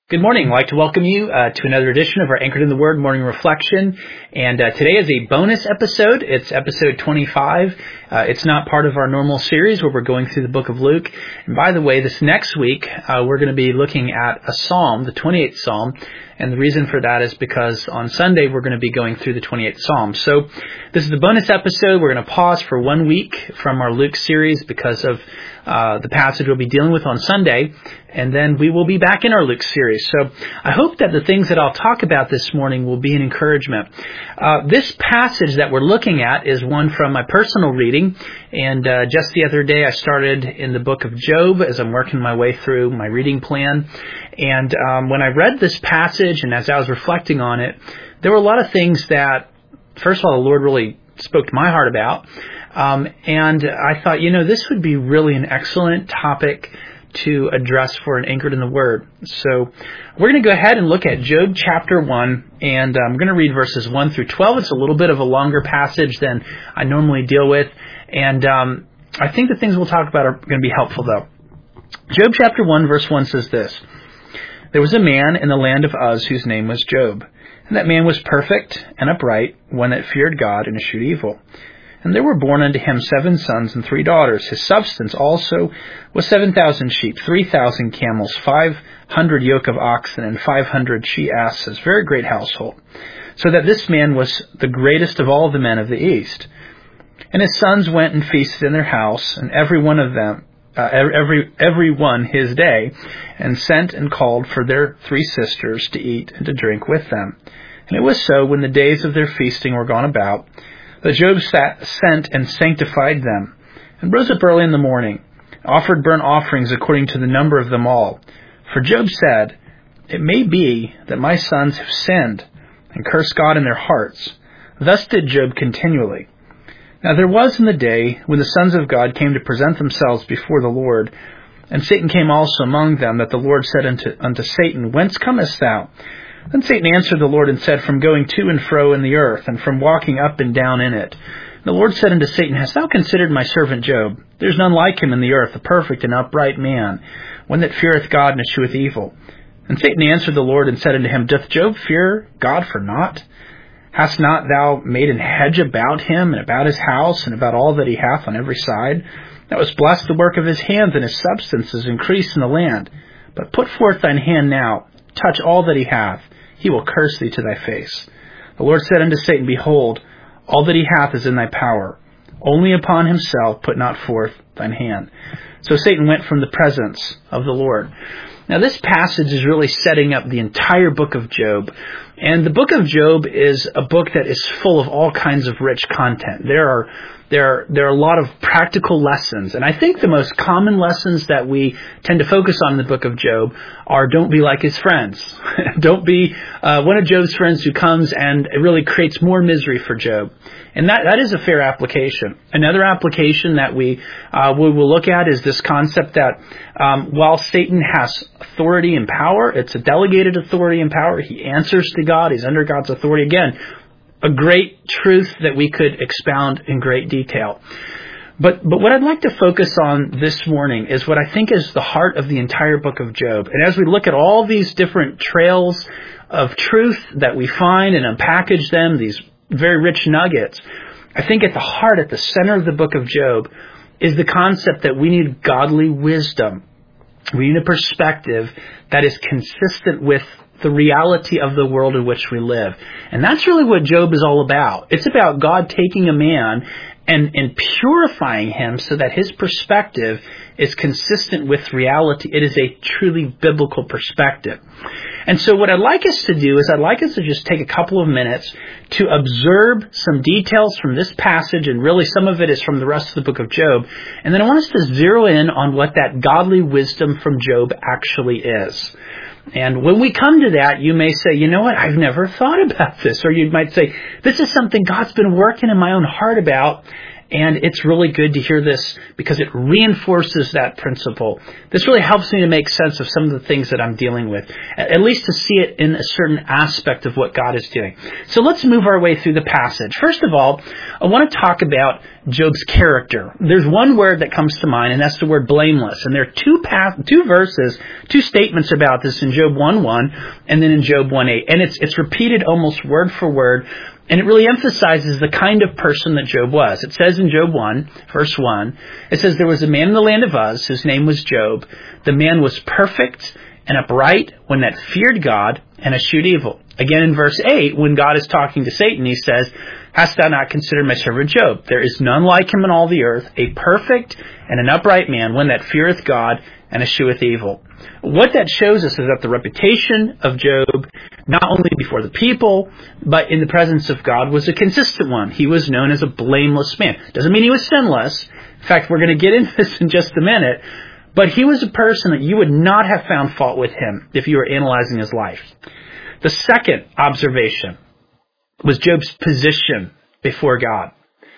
Good morning. I'd like to welcome you to another edition of our Anchored in the Word morning reflection. And today is a bonus episode. It's episode 25. It's not part of our normal series where we're going through the book of Luke. And by the way, this next week, we're going to be looking at a psalm, the 28th Psalm. And the reason for that is because on Sunday, we're going to be going through the 28th Psalm. So this is a bonus episode. We're going to pause for 1 week from our Luke series because of the passage we'll be dealing with on Sunday. And then we will be back in our Luke series. So I hope that the things that I'll talk about this morning will be an encouragement. This passage that we're looking at is one from my personal reading. And just the other day, I started in the book of Job as I'm working my way through my reading plan. And when I read this passage and as I was reflecting on it, there were a lot of things that, first of all, the Lord really spoke to my heart about. And I thought, this would be really an excellent topic to address for an Anchored in the Word. So we're going to go ahead and look at Job chapter 1, and I'm going to read verses 1 through 12. It's a little bit of a longer passage than I normally deal with, and I think the things we'll talk about are going to be helpful, though. Job chapter 1, verse 1 says this: There was a man in the land of Uz whose name was Job, and that man was perfect and upright, one that feared God and eschewed evil. And there were born unto him 7 sons and 3 daughters. His substance also was 7,000 sheep, 3,000 camels, 500 yoke of oxen, and 500 she-asses, very great household. So that this man was the greatest of all the men of the east. And his sons went and feasted in their house, and every one of them, every one his day, and sent and called for their 3 sisters to eat and to drink with them. And it was so, when the days of their feasting were gone about, that Job sent and sanctified them, and rose up early in the morning, offered burnt offerings according to the number of them all. For Job said, It may be that my sons have sinned, and cursed God in their hearts. Thus did Job continually. Now there was in the day when the sons of God came to present themselves before the Lord, and Satan came also among them, that the Lord said unto Satan, Whence comest thou? Then Satan answered the Lord and said, From going to and fro in the earth, and from walking up and down in it. The Lord said unto Satan, Hast thou considered my servant Job? There is none like him in the earth, a perfect and upright man, one that feareth God and escheweth evil. And Satan answered the Lord and said unto him, Doth Job fear God for naught? Hast not thou made an hedge about him, and about his house, and about all that he hath on every side? Thou hast blessed the work of his hands, and his substance is increased in the land. But put forth thine hand now, touch all that he hath. He will curse thee to thy face. The Lord said unto Satan, Behold, all that he hath is in thy power. Only upon himself put not forth thine hand. So Satan went from the presence of the Lord. Now this passage is really setting up the entire book of Job. And the book of Job is a book that is full of all kinds of rich content. There are a lot of practical lessons. And I think the most common lessons that we tend to focus on in the book of Job are don't be like his friends. Don't be one of Job's friends who comes and it really creates more misery for Job. And that is a fair application. Another application that we will look at is this concept that while Satan has authority and power, it's a delegated authority and power. He answers to God. He's under God's authority. Again, a great truth that we could expound in great detail. But what I'd like to focus on this morning is what I think is the heart of the entire book of Job. And as we look at all these different trails of truth that we find and unpackage them, these very rich nuggets, I think at the heart, at the center of the book of Job, is the concept that we need godly wisdom. We need a perspective that is consistent with the reality of the world in which we live. And that's really what Job is all about. It's about God taking a man and purifying him so that his perspective is consistent with reality. It is a truly biblical perspective. And so what I'd like us to do is I'd like us to just take a couple of minutes to observe some details from this passage, and really some of it is from the rest of the book of Job. And then I want us to zero in on what that godly wisdom from Job actually is. And when we come to that, you may say, you know what, I've never thought about this. Or you might say, this is something God's been working in my own heart about, And it's really good to hear this because it reinforces that principle. This really helps me to make sense of some of the things that I'm dealing with, at least to see it in a certain aspect of what God is doing. So let's move our way through the passage. First of all, I want to talk about Job's character. There's one word that comes to mind, and that's the word blameless. And there are two statements about this in Job 1:1 and then in Job 1:8. And it's repeated almost word for word. And it really emphasizes the kind of person that Job was. It says in Job 1, verse 1, it says, there was a man in the land of Uz, whose name was Job. The man was perfect and upright, one that feared God and eschewed evil. Again in verse 8, when God is talking to Satan, he says, hast thou not considered my servant Job? There is none like him in all the earth, a perfect and an upright man, one that feareth God and escheweth evil. What that shows us is that the reputation of Job, not only before the people, but in the presence of God, was a consistent one. He was known as a blameless man. Doesn't mean he was sinless. In fact, we're going to get into this in just a minute. But he was a person that you would not have found fault with him if you were analyzing his life. The second observation was Job's position before God.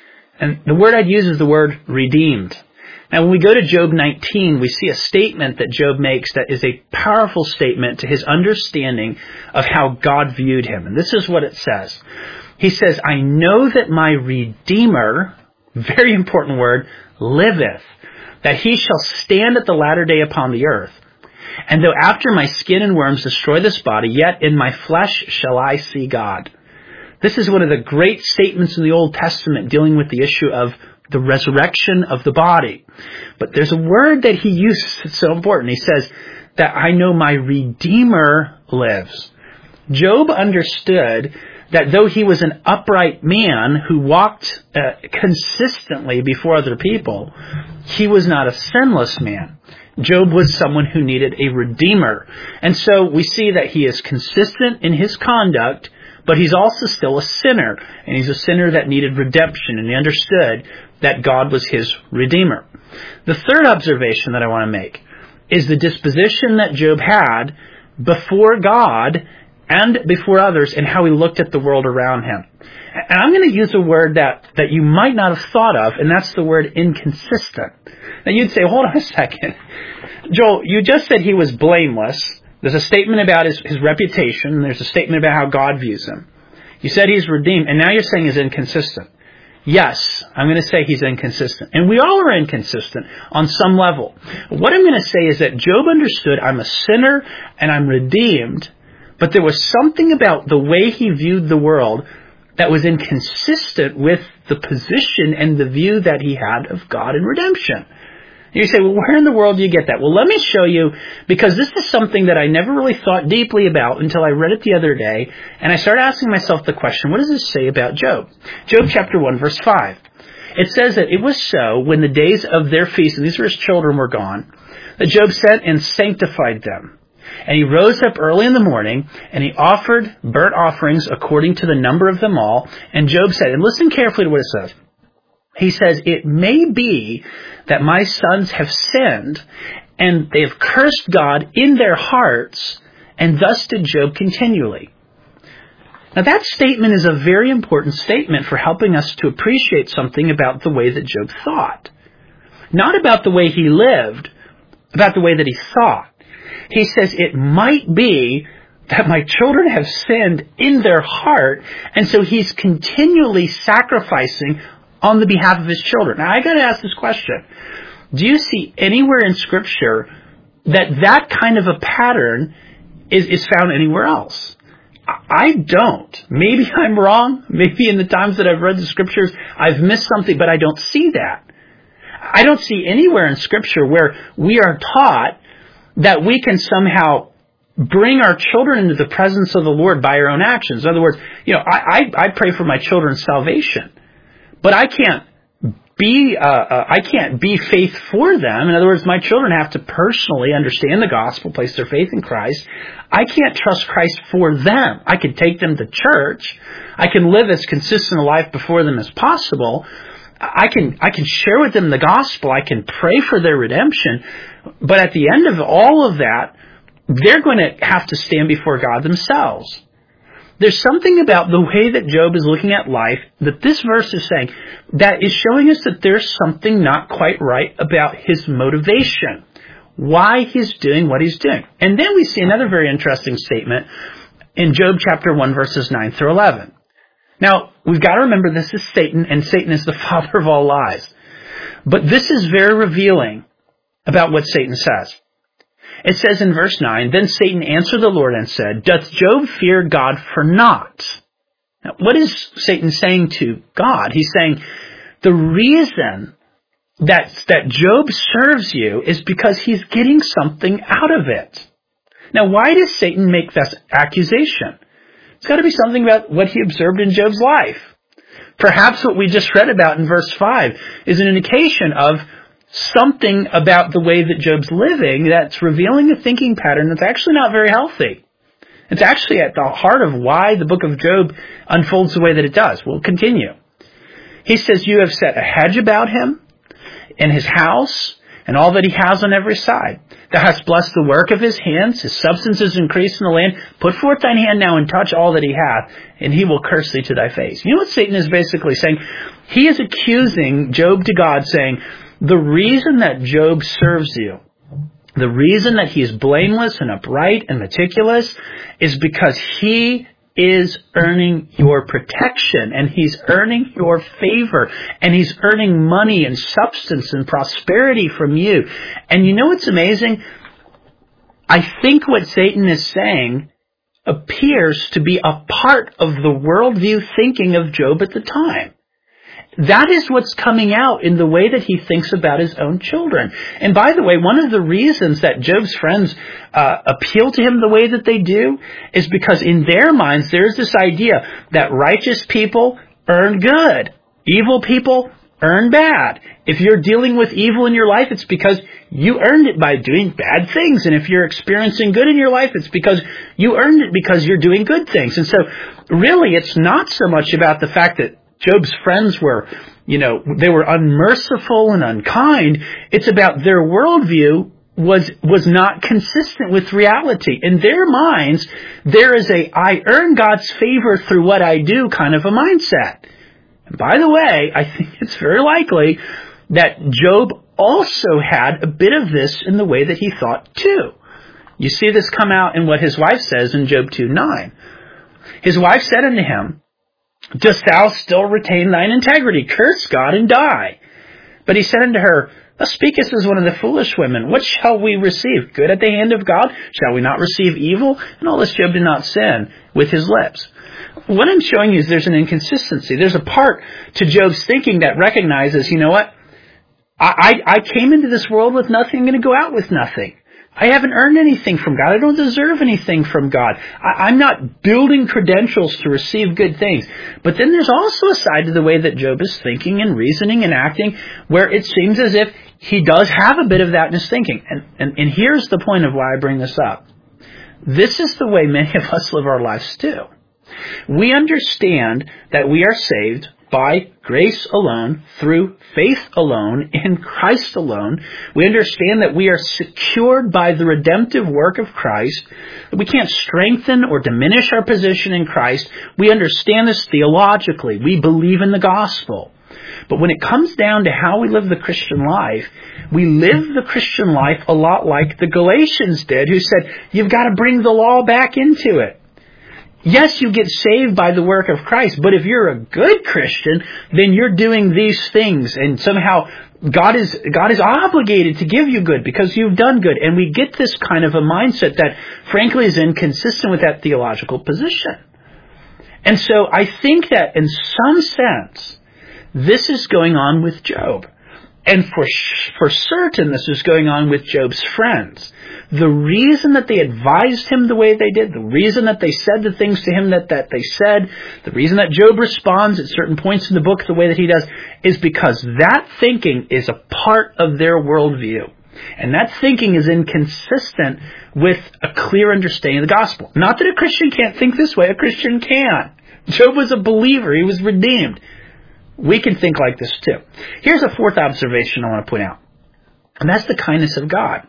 And the word I'd use is the word redeemed. Now, when we go to Job 19, we see a statement that Job makes that is a powerful statement to his understanding of how God viewed him. And this is what it says. He says, I know that my Redeemer, very important word, liveth, that he shall stand at the latter day upon the earth. And though after my skin and worms destroy this body, yet in my flesh shall I see God. This is one of the great statements in the Old Testament dealing with the issue of the resurrection of the body. But there's a word that he uses that's so important. He says that I know my Redeemer lives. Job understood that though he was an upright man who walked consistently before other people, he was not a sinless man. Job was someone who needed a Redeemer. And so we see that he is consistent in his conduct, but he's also still a sinner. And he's a sinner that needed redemption. And he understood that God was his Redeemer. The third observation that I want to make is the disposition that Job had before God and before others and how he looked at the world around him. And I'm going to use a word that you might not have thought of, and that's the word inconsistent. Now you'd say, hold on a second. Joel, you just said he was blameless. There's a statement about his reputation, and there's a statement about how God views him. You said he's redeemed, and now you're saying he's inconsistent. Yes, I'm going to say he's inconsistent. And we all are inconsistent on some level. What I'm going to say is that Job understood I'm a sinner and I'm redeemed, but there was something about the way he viewed the world that was inconsistent with the position and the view that he had of God and redemption. You say, well, where in the world do you get that? Well, let me show you, because this is something that I never really thought deeply about until I read it the other day, and I started asking myself the question, what does this say about Job? Job chapter 1, verse 5. It says that it was so when the days of their feast, and these were his children, were gone, that Job sent and sanctified them. And he rose up early in the morning, and he offered burnt offerings according to the number of them all. And Job said, and listen carefully to what it says. He says, it may be that my sons have sinned, and they have cursed God in their hearts, and thus did Job continually. Now that statement is a very important statement for helping us to appreciate something about the way that Job thought. Not about the way he lived, about the way that he thought. He says, it might be that my children have sinned in their heart, and so he's continually sacrificing on the behalf of his children. Now, I got to ask this question. Do you see anywhere in Scripture that kind of a pattern is found anywhere else? I don't. Maybe I'm wrong. Maybe in the times that I've read the Scriptures, I've missed something, but I don't see that. I don't see anywhere in Scripture where we are taught that we can somehow bring our children into the presence of the Lord by our own actions. In other words, I pray for my children's salvation. But I can't be faith for them. In other words, my children have to personally understand the gospel, place their faith in Christ. I can't trust Christ for them. I can take them to church. I can live as consistent a life before them as possible. I can share with them the gospel. I can pray for their redemption. But at the end of all of that, they're going to have to stand before God themselves. There's something about the way that Job is looking at life that this verse is saying that is showing us that there's something not quite right about his motivation, why he's doing what he's doing. And then we see another very interesting statement in Job chapter 1, verses 9 through 11. Now, we've got to remember this is Satan, and Satan is the father of all lies. But this is very revealing about what Satan says. It says in verse 9, "Then Satan answered the Lord and said, Doth Job fear God for naught?" Now, what is Satan saying to God? He's saying, the reason that Job serves you is because he's getting something out of it. Now, why does Satan make this accusation? It's got to be something about what he observed in Job's life. Perhaps what we just read about in verse 5 is an indication of something about the way that Job's living that's revealing a thinking pattern that's actually not very healthy. It's actually at the heart of why the book of Job unfolds the way that it does. We'll continue. He says, "You have set a hedge about him and his house and all that he has on every side. Thou hast blessed the work of his hands. His substance is increased in the land. Put forth thine hand now and touch all that he hath, and he will curse thee to thy face." You know what Satan is basically saying? He is accusing Job to God, saying, the reason that Job serves you, the reason that he is blameless and upright and meticulous, is because he is earning your protection, and he's earning your favor, and he's earning money and substance and prosperity from you. And you know what's amazing? I think what Satan is saying appears to be a part of the worldview thinking of Job at the time. That is what's coming out in the way that he thinks about his own children. And by the way, one of the reasons that Job's friends appeal to him the way that they do is because in their minds there's this idea that righteous people earn good, evil people earn bad. If you're dealing with evil in your life, it's because you earned it by doing bad things. And if you're experiencing good in your life, it's because you earned it because you're doing good things. And so really it's not so much about the fact that Job's friends were, they were unmerciful and unkind. It's about their worldview was not consistent with reality. In their minds, there is I earn God's favor through what I do kind of a mindset. And by the way, I think it's very likely that Job also had a bit of this in the way that he thought too. You see this come out in what his wife says in Job 2:9. His wife said unto him, "Dost thou still retain thine integrity? Curse God and die." But he said unto her, "Thou speakest as one of the foolish women. What shall we receive? Good at the hand of God? Shall we not receive evil?" And all this Job did not sin with his lips. What I'm showing you is there's an inconsistency. There's a part to Job's thinking that recognizes, you know what? I came into this world with nothing. I'm going to go out with nothing. I haven't earned anything from God. I don't deserve anything from God. I'm not building credentials to receive good things. But then there's also a side to the way that Job is thinking and reasoning and acting where it seems as if he does have a bit of that in his thinking. And here's the point of why I bring this up. This is the way many of us live our lives too. We understand that we are saved by grace alone, through faith alone, in Christ alone. We understand that we are secured by the redemptive work of Christ, that we can't strengthen or diminish our position in Christ. We understand this theologically. We believe in the gospel. But when it comes down to how we live the Christian life, we live the Christian life a lot like the Galatians did, who said, you've got to bring the law back into it. Yes, you get saved by the work of Christ, but if you're a good Christian, then you're doing these things, and somehow God is obligated to give you good because you've done good. And we get this kind of a mindset that, frankly, is inconsistent with that theological position. And so I think that in some sense, this is going on with Job. And for certain, this is going on with Job's friends. The reason that they advised him the way they did, the reason that they said the things to him that they said, the reason that Job responds at certain points in the book the way that he does, is because that thinking is a part of their worldview. And that thinking is inconsistent with a clear understanding of the gospel. Not that a Christian can't think this way, a Christian can. Job was a believer, he was redeemed. We can think like this too. Here's a fourth observation I want to point out, and that's the kindness of God.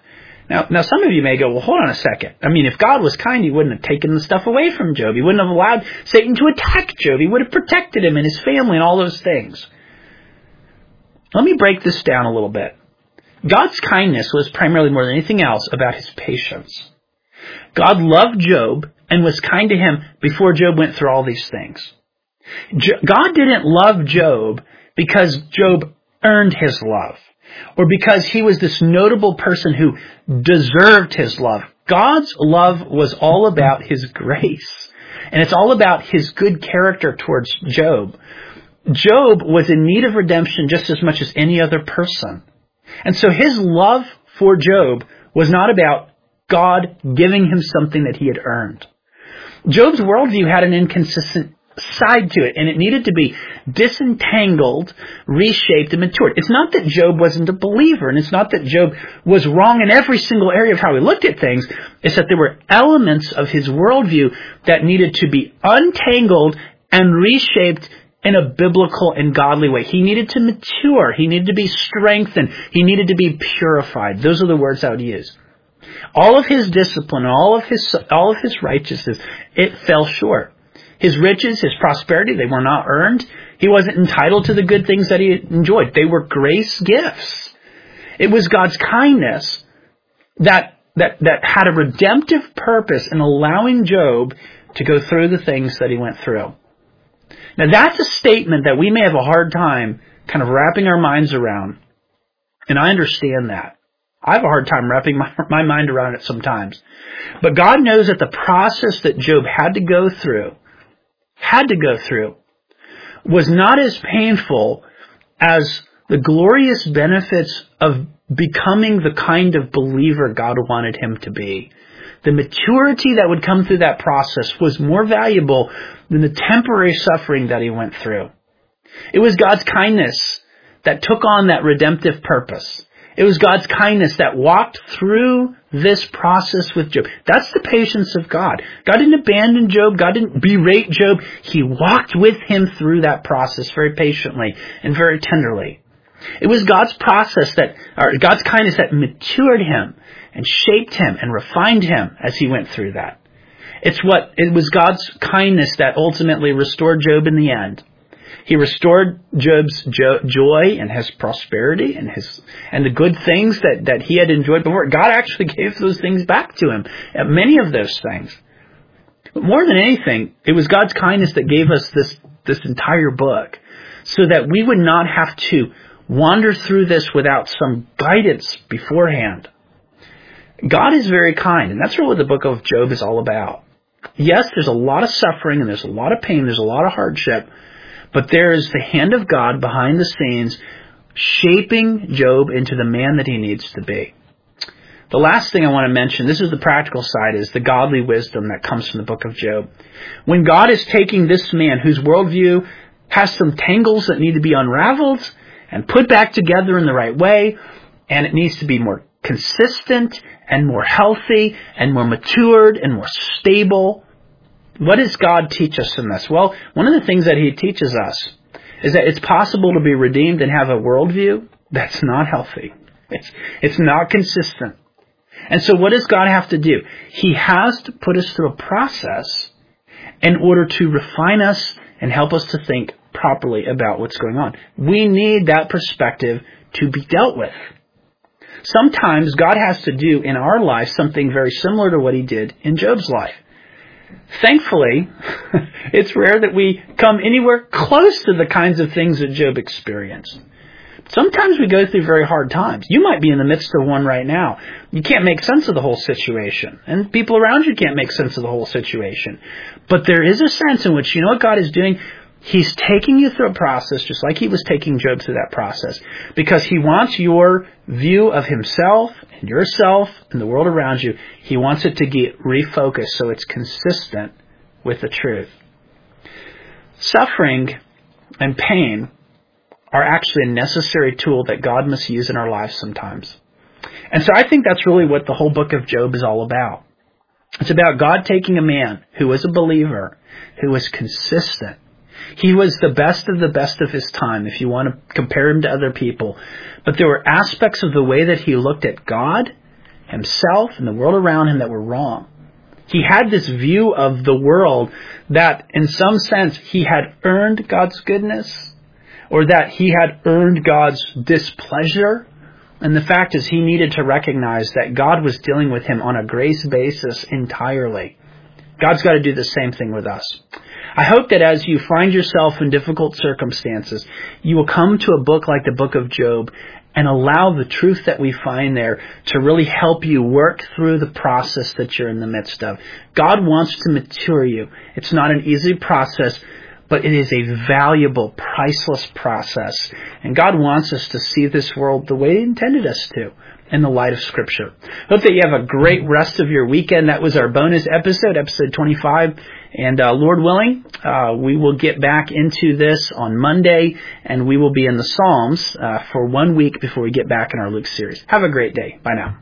Now some of you may go, well, hold on a second. I mean, if God was kind, he wouldn't have taken the stuff away from Job. He wouldn't have allowed Satan to attack Job. He would have protected him and his family and all those things. Let me break this down a little bit. God's kindness was primarily, more than anything else, about his patience. God loved Job and was kind to him before Job went through all these things. God didn't love Job because Job earned his love, or because he was this notable person who deserved his love. God's love was all about his grace, and it's all about his good character towards Job. Job was in need of redemption just as much as any other person. And so his love for Job was not about God giving him something that he had earned. Job's worldview had an inconsistent side to it, and it needed to be disentangled, reshaped, and matured. It's not that Job wasn't a believer, and it's not that Job was wrong in every single area of how he looked at things. It's that there were elements of his worldview that needed to be untangled and reshaped in a biblical and godly way. He needed to mature. He needed to be strengthened. He needed to be purified. Those are the words I would use. All of his discipline, all of his righteousness, it fell short. His riches, his prosperity, they were not earned. He wasn't entitled to the good things that he enjoyed. They were grace gifts. It was God's kindness that had a redemptive purpose in allowing Job to go through the things that he went through. Now that's a statement that we may have a hard time kind of wrapping our minds around. And I understand that. I have a hard time wrapping my mind around it sometimes. But God knows that the process that Job had to go through was not as painful as the glorious benefits of becoming the kind of believer God wanted him to be. The maturity that would come through that process was more valuable than the temporary suffering that he went through. It was God's kindness that took on that redemptive purpose. It was God's kindness that walked through this process with Job. That's the patience of God. God didn't abandon Job. God didn't berate Job. He walked with him through that process very patiently and very tenderly. It was God's God's kindness that matured him and shaped him and refined him as he went through that. It was God's kindness that ultimately restored Job in the end. He restored Job's joy and his prosperity and the good things that he had enjoyed before. God actually gave those things back to him, many of those things. But more than anything, it was God's kindness that gave us this entire book, so that we would not have to wander through this without some guidance beforehand. God is very kind, and that's really what the book of Job is all about. Yes, there's a lot of suffering, and there's a lot of pain, there's a lot of hardship, but there is the hand of God behind the scenes shaping Job into the man that he needs to be. The last thing I want to mention, this is the practical side, is the godly wisdom that comes from the book of Job. When God is taking this man whose worldview has some tangles that need to be unraveled and put back together in the right way, and it needs to be more consistent and more healthy and more matured and more stable. What does God teach us in this? Well, one of the things that he teaches us is that it's possible to be redeemed and have a worldview that's not healthy. It's not consistent. And so what does God have to do? He has to put us through a process in order to refine us and help us to think properly about what's going on. We need that perspective to be dealt with. Sometimes God has to do in our life something very similar to what he did in Job's life. Thankfully, it's rare that we come anywhere close to the kinds of things that Job experienced. Sometimes we go through very hard times. You might be in the midst of one right now. You can't make sense of the whole situation. And people around you can't make sense of the whole situation. But there is a sense in which, you know what God is doing? He's taking you through a process just like he was taking Job through that process, because he wants your view of himself and yourself and the world around you. He wants it to get refocused so it's consistent with the truth. Suffering and pain are actually a necessary tool that God must use in our lives sometimes. And so I think that's really what the whole book of Job is all about. It's about God taking a man who was a believer, who was consistent. He was the best of his time, if you want to compare him to other people. But there were aspects of the way that he looked at God himself and the world around him that were wrong. He had this view of the world that in some sense he had earned God's goodness, or that he had earned God's displeasure. And the fact is he needed to recognize that God was dealing with him on a grace basis entirely. God's got to do the same thing with us. I hope that as you find yourself in difficult circumstances, you will come to a book like the book of Job and allow the truth that we find there to really help you work through the process that you're in the midst of. God wants to mature you. It's not an easy process, but it is a valuable, priceless process. And God wants us to see this world the way He intended us to, in the light of Scripture. Hope that you have a great rest of your weekend. That was our bonus episode, episode 25. And Lord willing, we will get back into this on Monday, and we will be in the Psalms for 1 week before we get back in our Luke series. Have a great day. Bye now.